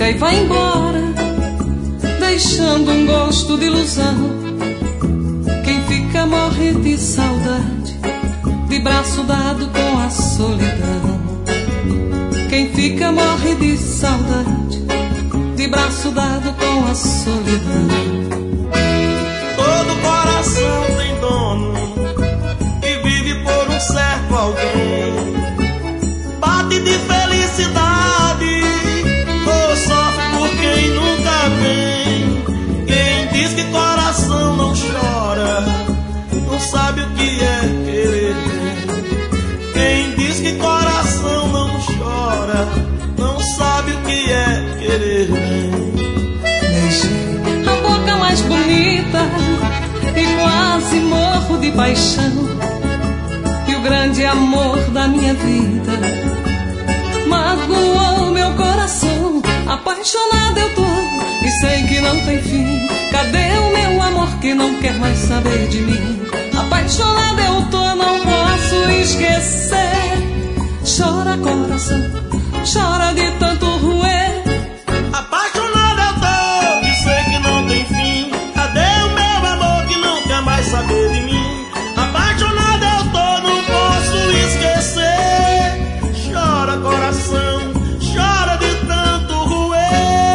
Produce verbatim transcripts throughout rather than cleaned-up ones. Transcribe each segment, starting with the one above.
fica e vai embora, deixando um gosto de ilusão. Quem fica morre de saudade, de braço dado com a solidão. Quem fica morre de saudade, de braço dado com a solidão. Todo coração tem dono e vive por um certo alguém. Bate de felicidade ou sofre por quem nunca vem. Quem diz que coração não chora não sabe o que é querer bem. Quem diz que coração não chora não sabe o que é querer bem. Beijei a boca mais bonita e quase morro de paixão. E o grande amor da minha vida magoou meu coração. Apaixonada eu tô e sei que não tem fim. Cadê o meu amor que não quer mais saber de mim? Apaixonada eu tô, não posso esquecer. Chora coração, chora de tanto roer. Apaixonada eu tô e sei que não tem fim. Cadê o meu amor que não quer mais saber de mim? Apaixonada eu tô, não posso esquecer. Chora coração, chora de tanto roer.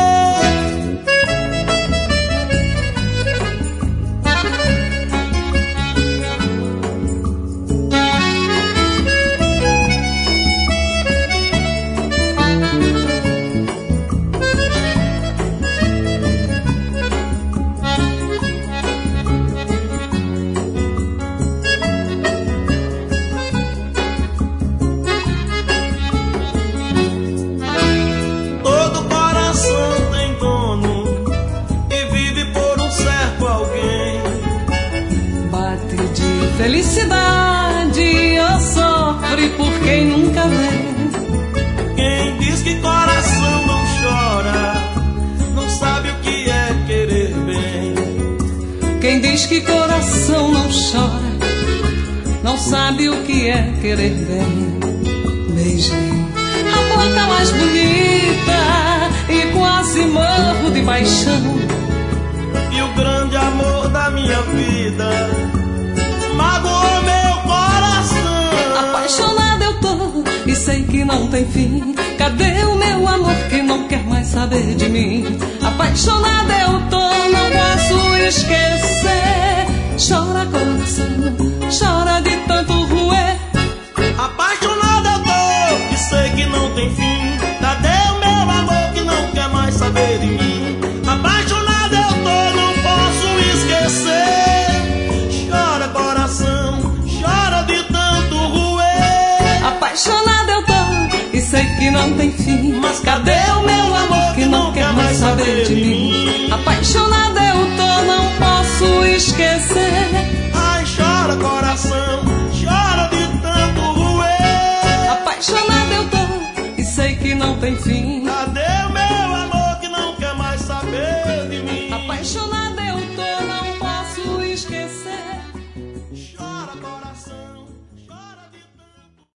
Felicidade ou sofre por quem nunca vê. Quem diz que coração não chora não sabe o que é querer bem. Quem diz que coração não chora não sabe o que é querer bem. Beijei a boca mais bonita e quase morro de paixão. E o grande amor da minha vida magoou meu coração. Apaixonada eu tô e sei que não tem fim. Cadê o meu amor que não quer mais saber de mim? Apaixonada eu tô, não posso esquecer. Chora coração, chora de tanto roer. Apaixonada eu tô e sei que não tem fim. Cadê o meu amor que não quer mais saber de mim? Apaixonada eu tô, não posso esquecer. Chora coração, chora de tanto roer. Apaixonada eu tô e sei que não tem fim. Mas cadê o meu amor que não quer mais saber de mim? Apaixonada eu tô, não posso esquecer. Ai, chora coração, chora de tanto roer. Apaixonada eu tô e sei que não tem fim. Cadê o meu amor que não quer mais saber de mim? Apaixonada eu tô, não posso esquecer.